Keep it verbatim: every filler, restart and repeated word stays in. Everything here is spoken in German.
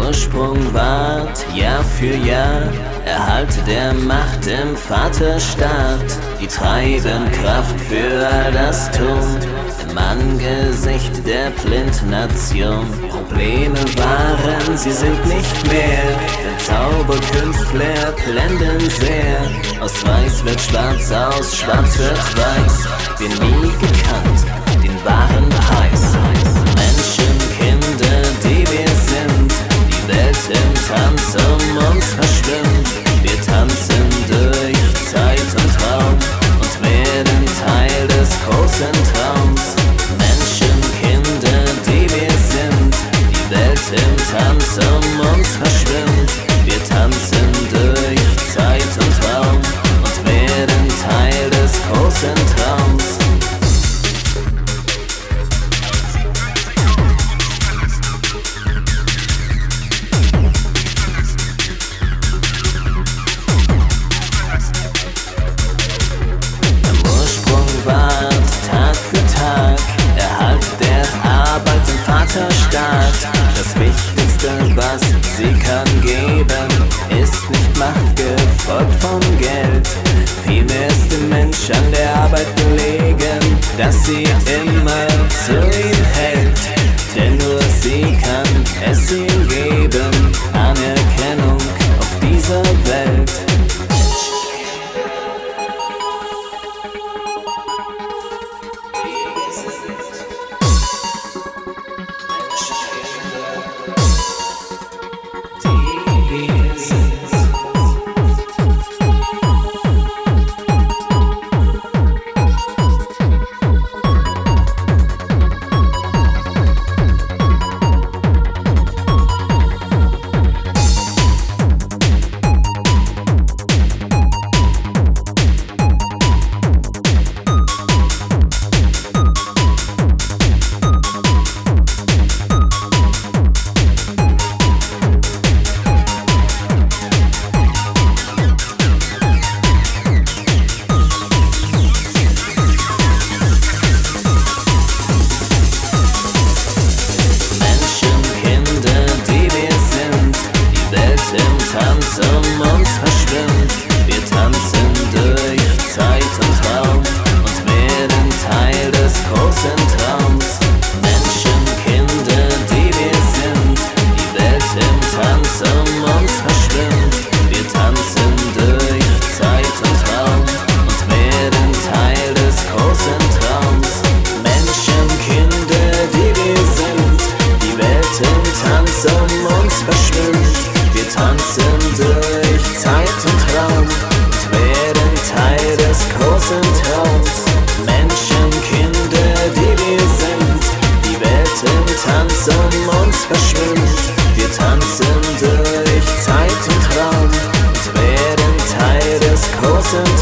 Ursprung ward Jahr für Jahr Erhalt der Macht im Vaterstaat, die treibende Kraft für all das Tun im Angesicht der Blindnation. Probleme waren, sie sind nicht mehr, der Zauberkünstler blenden sehr. Aus Weiß wird Schwarz, aus Schwarz wird Weiß, wir nie gekannt den wahren Preis. Menschen, Kinder, die wir sind, die Welt im Tanz um uns verschwimmt. Wir tanzen durch Zeit und Raum und werden Teil des großen Traums. Menschen, Kinder, die wir sind, die Welt im Tanz um uns verschwimmt. Wir tanzen durch Zeit und Raum und werden Teil des großen Traums. Tag für Tag Erhalt der Arbeit im Vaterstaat. Das Wichtigste, was sie kann geben, ist nicht Macht gefolgt vom Geld. Vielmehr ist dem Mensch an der Arbeit gelegen, dass sie immer zu ihm hält. Denn nur sie kann es ihm geben, Anerkennung auf dieser Welt. Tanz um uns verschwimmt. Wir tanzen durch Zeit und Raum und werden Teil des großen Traums. Menschen, Kinder, die wir sind, die Welt im Tanz um uns verschwimmt. Wir tanzen durch Zeit und Raum und werden Teil des großen Traums. Menschen, Kinder, die wir sind, die Welt im Tanz um uns verschwimmt. Wir tanzen durch Zeit und Raum und werden Teil des großen Traums. Menschen, Kinder, die wir sind, die Welt im Tanz um uns verschwimmt. Wir tanzen durch Zeit und Raum und werden Teil des großen